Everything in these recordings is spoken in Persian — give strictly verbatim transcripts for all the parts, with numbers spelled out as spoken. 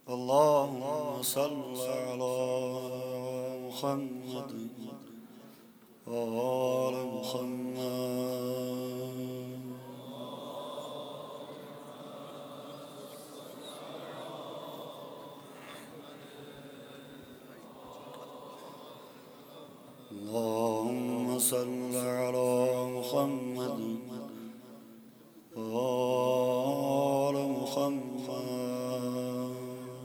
اللهم صل على محمد وآل محمد. اللهم صل على محمد وآل محمد.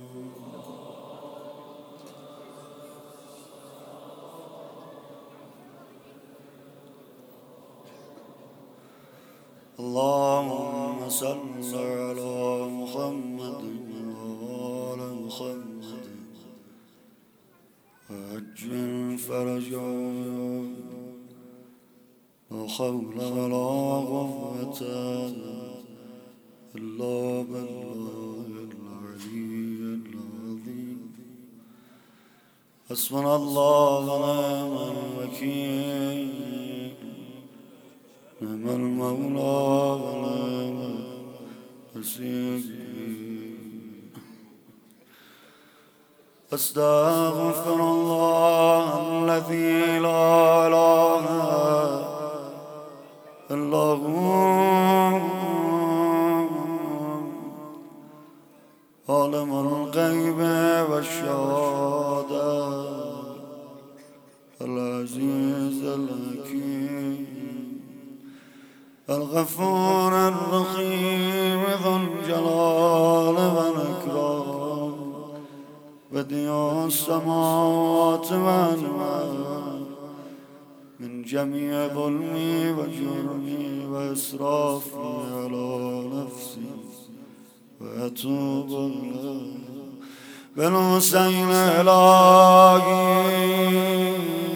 اللهم صل على محمد وآل محمد وعجل فرجا. لا حول ولا قوة إلا بالله العلي العظيم. حسبنا الله ونعم الوكيل، نعم المولى ونعم النصير. أستغفر الله الذي لا إله إلا هو، عالم الغيب والشهادة، العزيز الحكيم، الغفور الرحيم، ذو الجلال والإكرام، بديع السماوات والأرض، من جميع ظلمي وجرمي وإسرافي على نفسي وأتوب إليه. بالحسين إلهي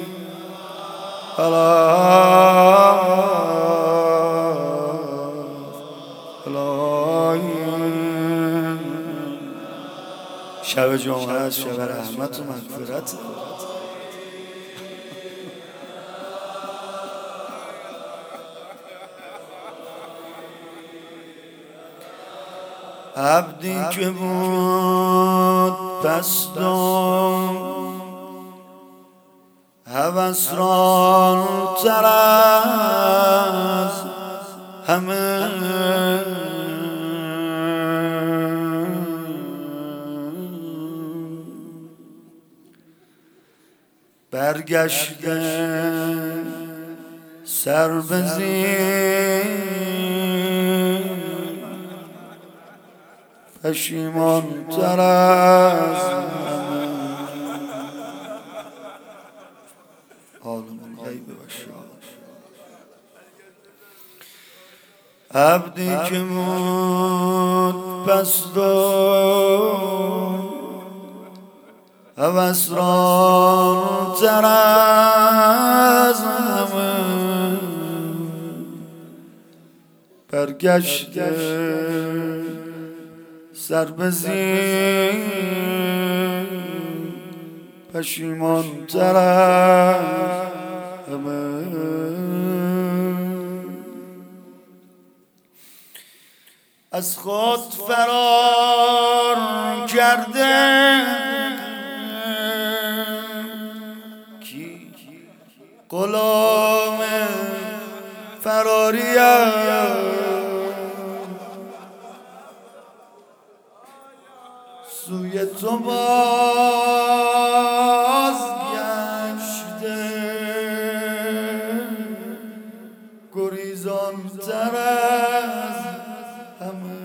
شب جمعه است، شب رحمت و مغفرت. عبدی که بود پست و هوسران‌تر از همه، برگشته سر به زیر، پشیمان تر از همه. عالم الغیب و الشهادة. عبدی که بود پست و هوسران‌تر از همه، برگشته سر به زیر، پشیمان تر از همه. از خود فرار کرده کی غلام فراریم، سوی تو بازگشته، گریزان تر از همه.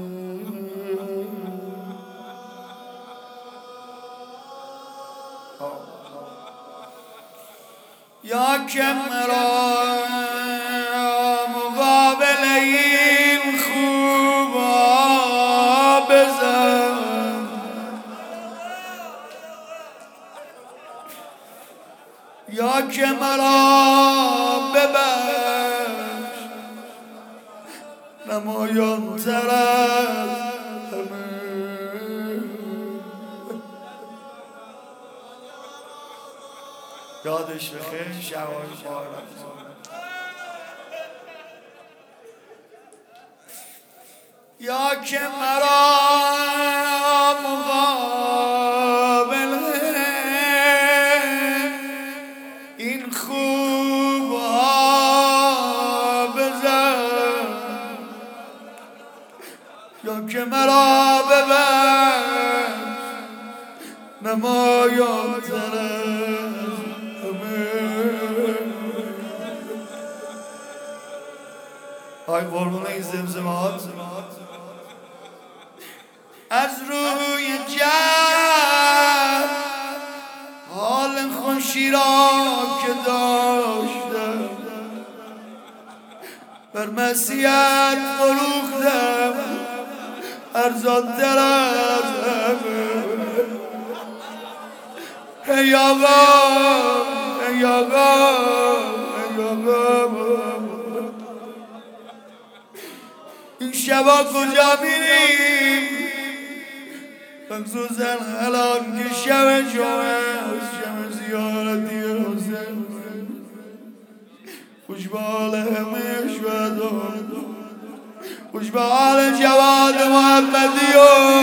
یا که مرا مقابل این خوبا بزن، یا که مرا ببخش، نمایان تر از همه. یادش بخیر شوای بارم. یا که مرا مقابل نمایان تر از همه. آی قربون این زمزمات از روی جد حال خوشی را که داشتم بر مسیحت فروختم ارزان‌تر از همه. ای آقا ای آقا ای آقا این شبا کجا میریم؟ مخصوصا الان که شب جمعه است، شب زیارتی حسین. خوش به حال همه شهدا، خوش به حال جواد محمدی و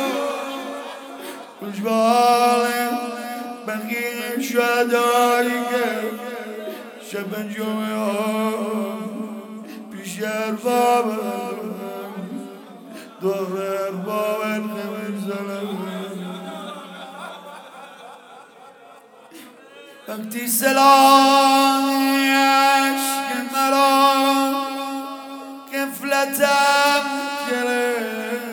خوش به حال بقیه شهدایی که شب جمعه ها پیش ارباب دور ارباب نمیزنم. وقتی سلاح عشق مرا غفلتم گرفت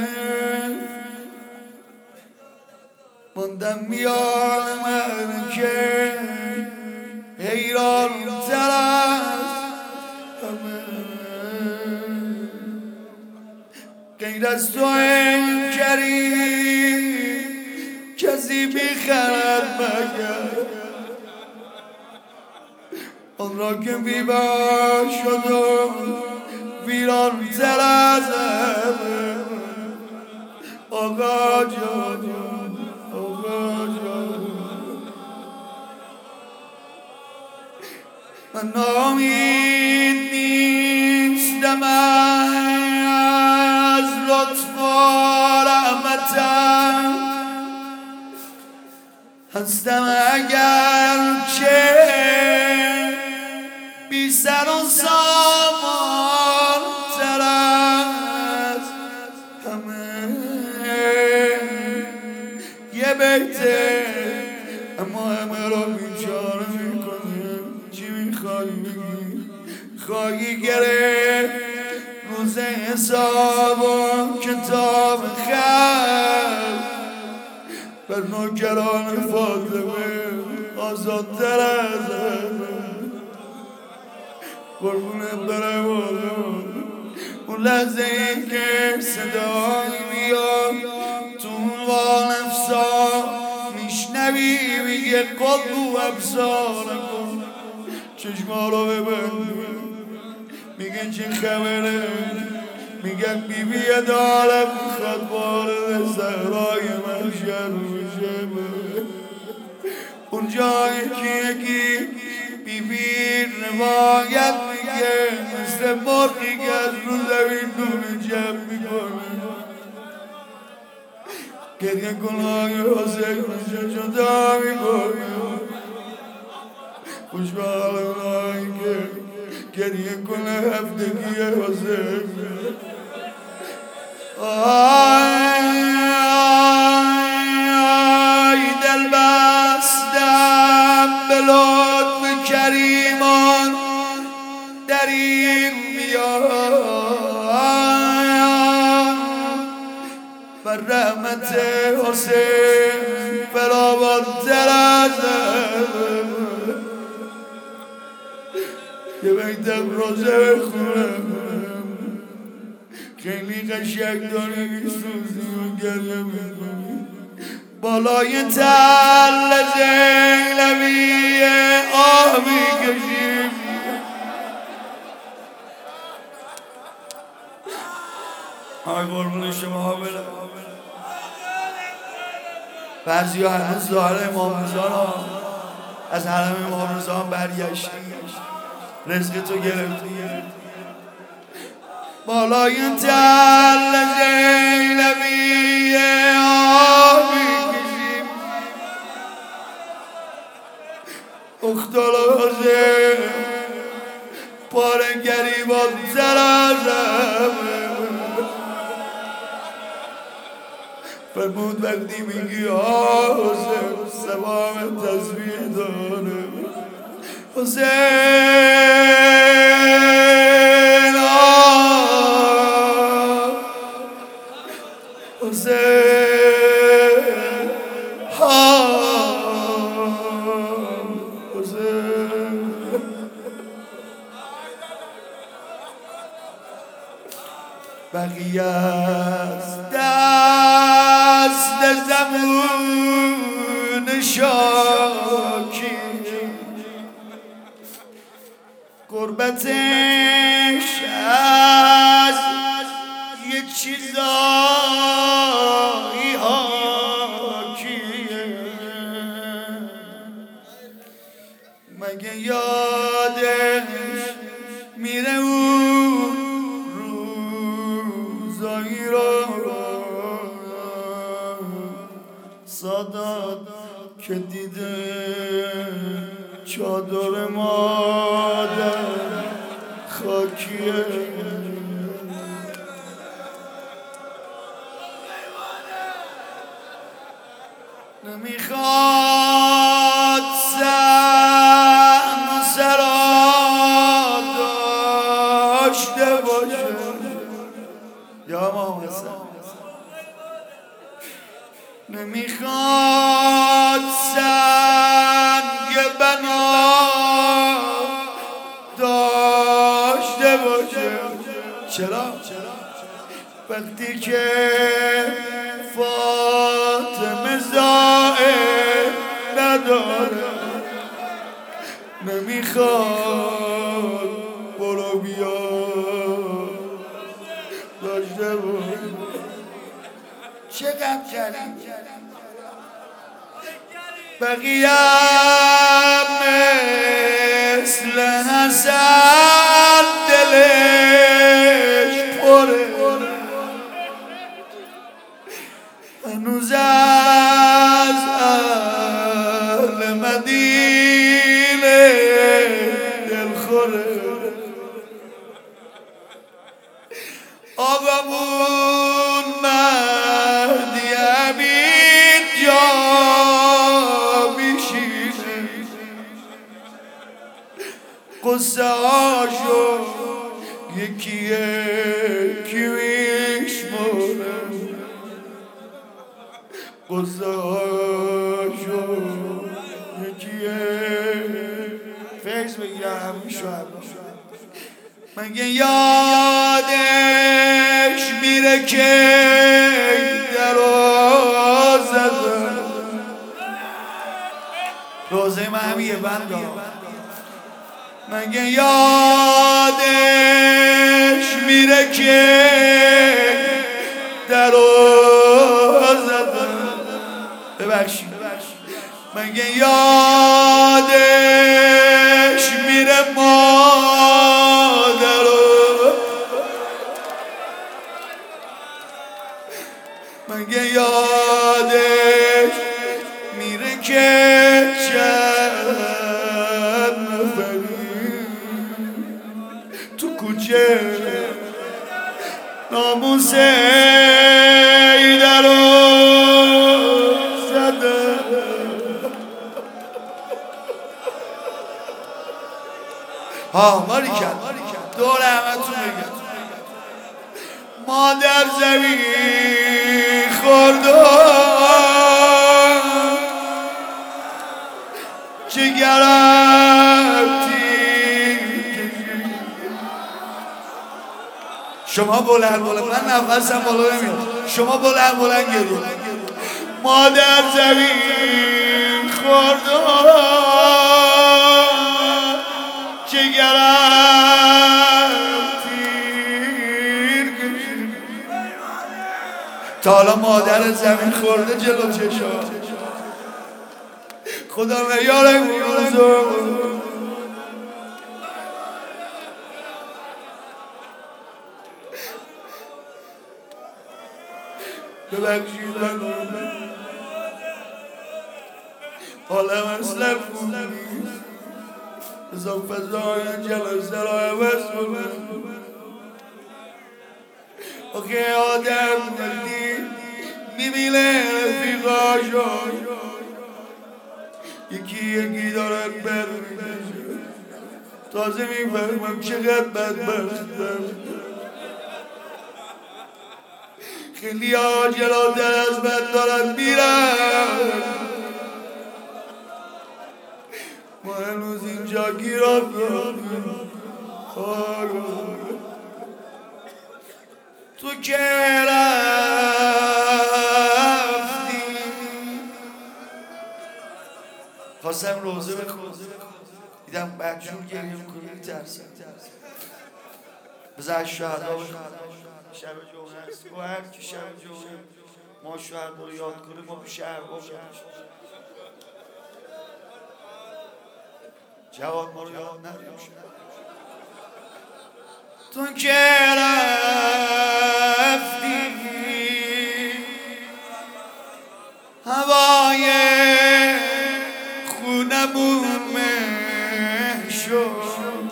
ماندم میان من که حیران تر از همه. غیر از تو ای کریم کسی میخرد مگر آن را که بی‌بار شد و ویران تر از همه. آقا جان آقا جان من ناامید نیستم از لطف و رحمتم، هستم اگر چه بی سر و سامان تر از همه. یه بهتر اما همه را بیچاره میکنه. چی میخوایی بگی؟ خواهی گرفت روز حساب و کتاب خلق بر نوکران فاطمه آزادتر از همه. قربونت برم اون لحظه ای که صدایی میاد تو عنوان افسار میشنوی میگه قلب و ابصار کن چشما رو ببند. میگه چه خبره؟ میگن بی بی دارم میخواد وارد صحرای محشر بشه. اون جایی که یکی بی بی روایت میگه مثل مرغی که از رو زمین دونه جمع میکنه. گریه کنهای حسین میشه جدا میکنه. خوش به حال اونایی که گریه کنه هفتگی حسین. آی آی دل بستم به لطف کریمان در این میان بر رحمت حسین فراوان‌تر از یه بیتم روزه بخونم خیلی قشنگ داره میسوزی و گریه میکنی. بالای تل زینبی آه میکشیم. آی قربون شما برم. بعضی ها هنوز ظاهر امام رضا را از حرم امام رضا برگشتی رزق تو گرفتی. بالای تل زینبی آه میکشیم. اختلاجه پاره گریبان تر از همه. فرمود وقتی میگی حسین سبام تصویر داره حسین حسین ها حسین بقیه است دست زمون شاکی قربتش از یه چیزایی حاکیه مگه یادش میره اون روزایی رو سادات که دیده چادر مادر خاکیه نمیخواد سهم و سرا داشته باشه یا امام حسن نمیخواد سنگ بنا داشته باشه چرا؟ وقتی که فاطمه زائر نداره نمیخواد برو بیا داشته باشه چه غم کردی؟ بقیه مثل حسن دلش پره هنوز از اهل مدینه دلخوره آقامون مهدی امین جا میشینه قصه هاشو یکی یکی میشمونه قصه هاشو یکی فیض بگیرم همیشو همیشو مگه یادش میره که درو زدن روزه من همیه بنده مگه یادش میره که درو زدن ببخشید مگه یادش میره مادرو مگه یادش میره که چند نفری تو کوچه ناموس ایدرو زده ها ماری کرد دور همتون بگم مادر زمین خوردم جگرم شما بلند بلند من نفسم بالا نمیاد شما بلند بلند گرید مادر زمین خوردم جگرم تیر کشید تا حالا مادر زمین خورده جلو چشم خدا نیارم بزرگ ببخشید من حالم اصلا خوب نیست بزن فضای جلسه را عوض کنم آخه آدم وقتی میبینه رفیقاشو یکی یکی دارن برمیده تازه میفهمم چقدر بدبختم خیلی ها جلوتر از من دارن میرن ما هنوز اینجا گیر افتادیم تو که رفتی خواستم روزه بخونم دیدم بچه‌ها گریه می‌کنه می‌ترسم بذار از شهدا بخونم شب جمعه است و هر کی شب جمعه ما شهدا رو یاد کنیم ما پیش ارباب جواد ما رو یاد ندیم تو که رفتی هوای خونمون مه شد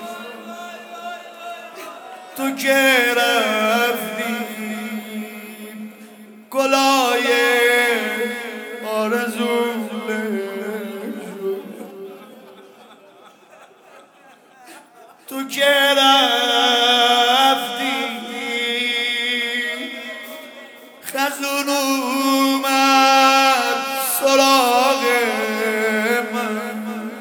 تو که رفتی گلای آرزوم تو که رفتی خزون اومد سراغ من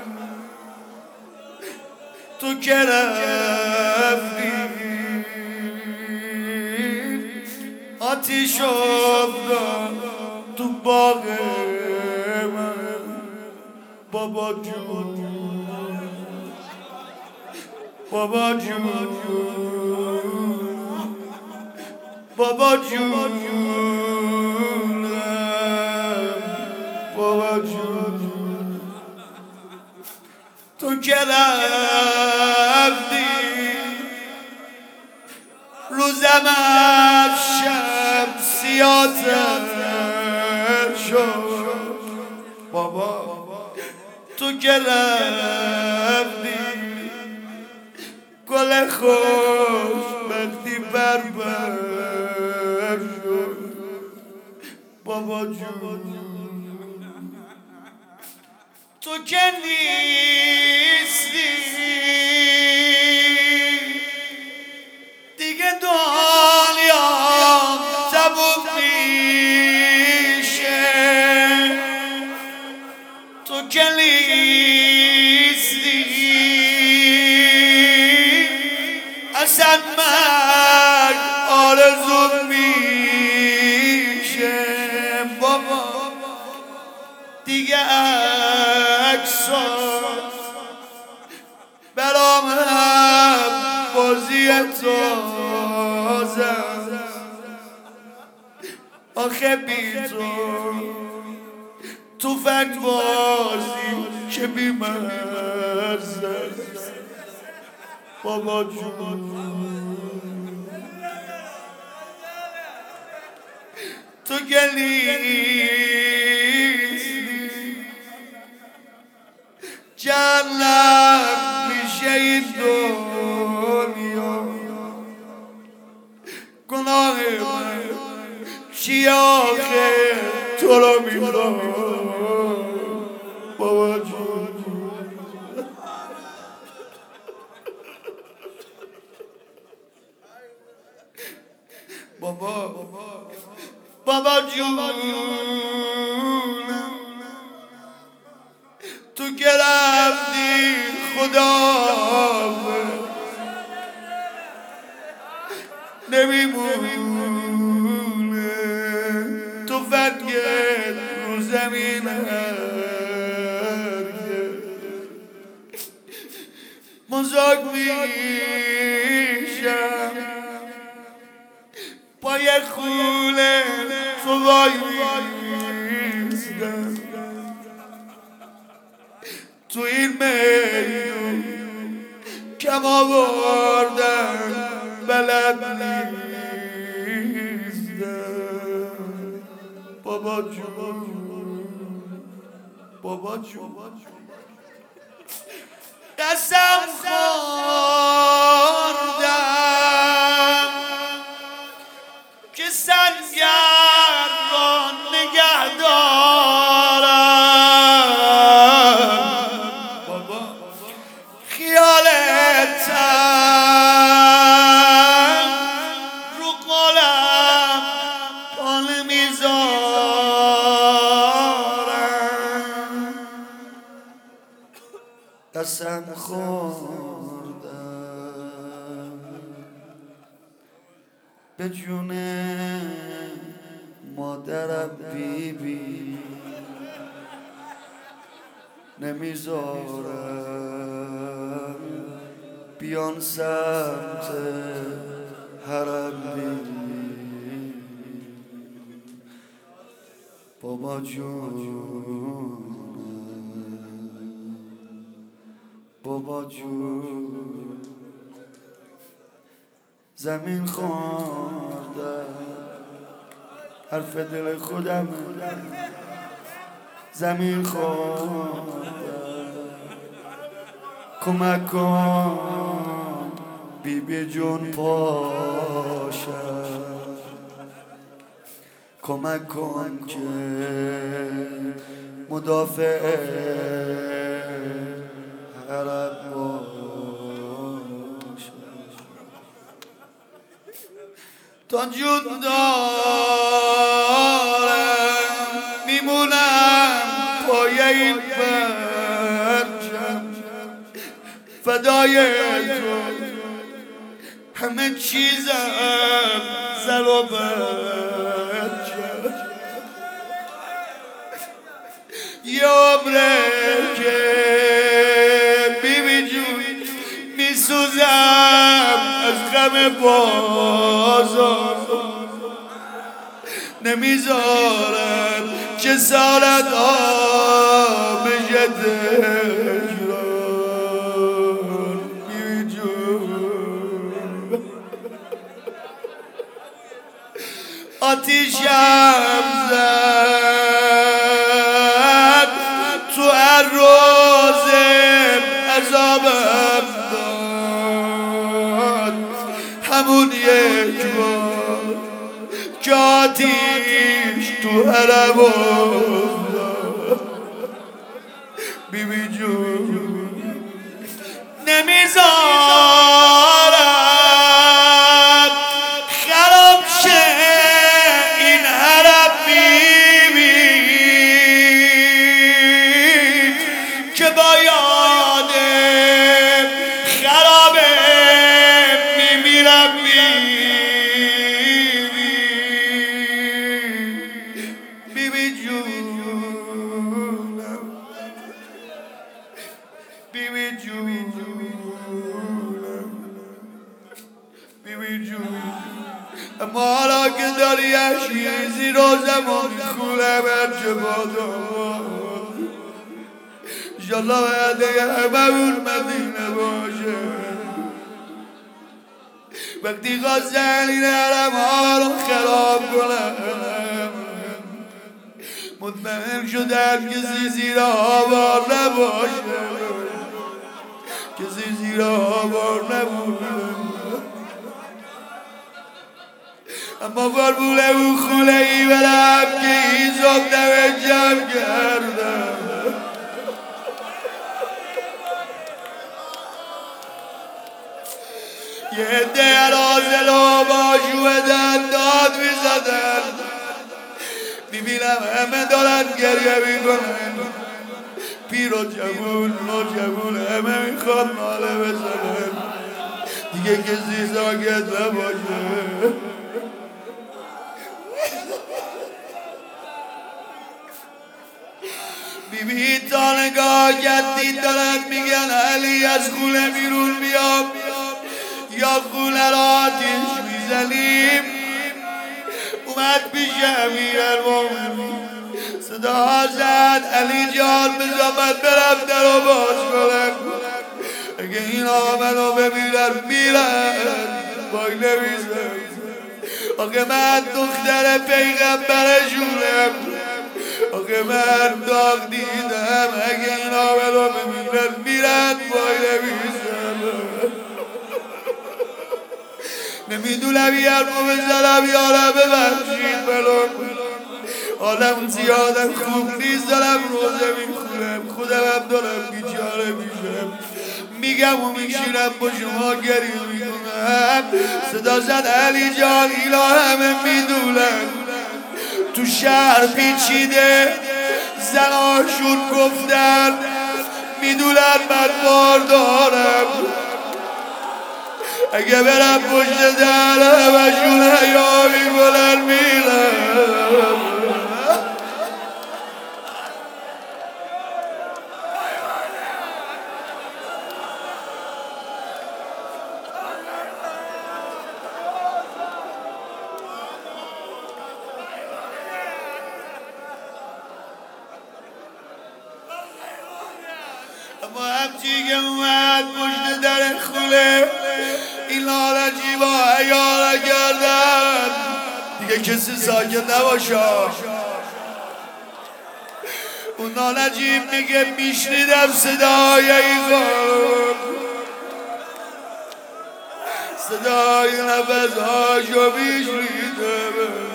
تو که رفتی آتیش افتاد تو باغ من بابا جون بابا جون بابا جون بابا جون تو که رفتی روزم از شب سیاتر شد بابا تو که رفتی گل خوش بختی بر بر شد بابا جون تو که نیستی دیگه دنیا تموم میشه تو که نیستی اصلا مرگ آرزو میشه بابا دیگه عکسات برام هم بازی تازه آخه بی تو توفنگ بازی که بی مرزه بابا جون تو گلیستی جنت میشه این دنیا گناه من چی آخه تو رو میخوام بابا جون بابا بابا جون تو که رفتی خدا نمیمونه تو فقط رو زمین مزاق میشم پای خونه تو وای میستم تو این میدون کم آوردن بلد نیستم بابا جون بابا جون قسم خوردم که سنگران قسم خوردم به جون مادرم بی بی نمیذارم بیان سمت حرم بی بابا جون بابا جون زمین خوردم حرف دل خودم زمین خوردم کمک کن بی بی جون پاشم کمک کن که مدافع حرم باشم تا جون دارم میمونم پای این پرچم فدای تو همه چیزم زر و برچم یه عمره که بی بی جون میسوزم از غم بازار نمیذارم که سالت ها بشه تکرار بی بی جون آتیشم زد تو هر روز عذابم داد همون یک بار که آتیش تو حرم افتاد بی بی جون نمیذارم خراب شه این حرم بی بی که با یاد خرابه میمیرم بی بی بی جونم بی بی جونم بی بی جون اما حالا که داری عشیزی رو زمان خونه برچه بادم انشالله وعده همه اون مدینه باشه وقتی خواستن این حرم ها رو خراب کنم مطمئن شدم کسی زیر آوار نباشه کسی زیر آوار نبوده اما قربونه اون خونه ای برم که ایزم نمه جمع کردم یه عده عرازل و باشوهدن داد میزدن میبینم همه دارن گریه میکنن پیر و جوون و جوون همه میخواد ناله بزنن دیگه کسی ساکت نباشه بی بی تا نگاه کردید دارن میگن علی از خونه بیرون بیام یا خونه را آتیش میزنیم اومد پیش امیرالمومنین صدا زد علی جان بذار من برم در رو باز کنم اگه اینا منو ببینن میرن وای نمیزن آخه من دختر پیغمبرشونم آخه من داغ دیدم اگه اینا منو ببینن میرن وای نمیزن نمیدونم یه حرفو بزنم یارم ببخشید منو آدم زیادم خوب نیست دارم روزه میخونم خودم هم دارم بیچاره میشم میگم و میشینم با شما گریه میکنم صدا زد علی جان اینا همه میدونن تو شهر پیچیده زناشون گفتن میدونن من بار دارم، اگه برم پشت درم اشون حیامی کنن میرم. اما همچی که اومد پشت در خونه این لالجی با حیا نکردن دیگه کسی ساکت نباشه. اون لالجی میگه میشنیدم صدای این خانم، صدای نفسهاشو میشنیدم،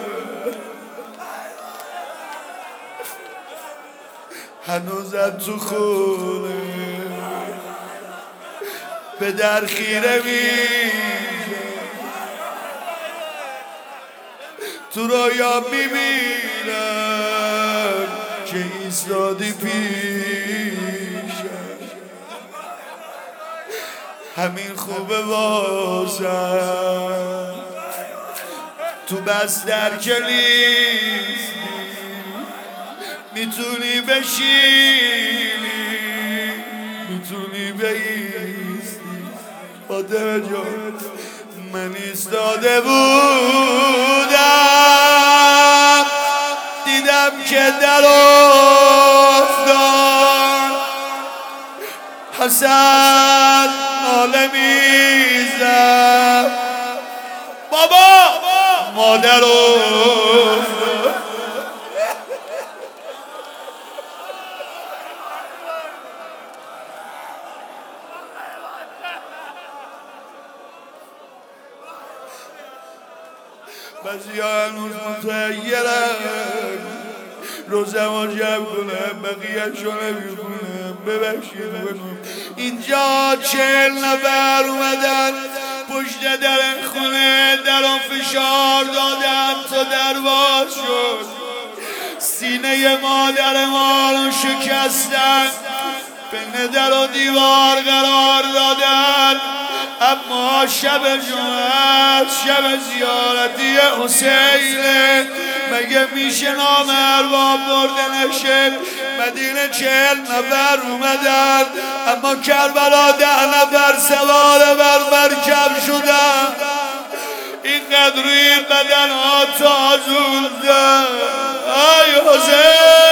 هنوزم تو خونه به در خیره میشه، تو رویا میبینم که ایستادی پیشم، همین خوبه واسم تو بستر که نیستی میتونی بشینی میتونی بیستی. فاطمه جان من ایستاده بودم دیدم که در افتاد حسن ناله میزد بابا مادر افتاد. بعضی ها هنوز متحیرن روزمو جمع کنم بقیه‌شو نمیخونم، ببخشید بکنم. اینجا چهل نفر اومدن پشت در خونه درو فشار دادن تا در باز شد، سینه مادر ما رو شکستن، بین در و دیوار قرار دادن. اما شب جمعه شب زیارتی حسینه، مگه میشه نام ارباب برده نشه؟ مدینه چهل نفر اومدن اما کربلا ده نفر سوار بر مرکب شدن. اینقدر روی بدن ها تازونده. ای حسین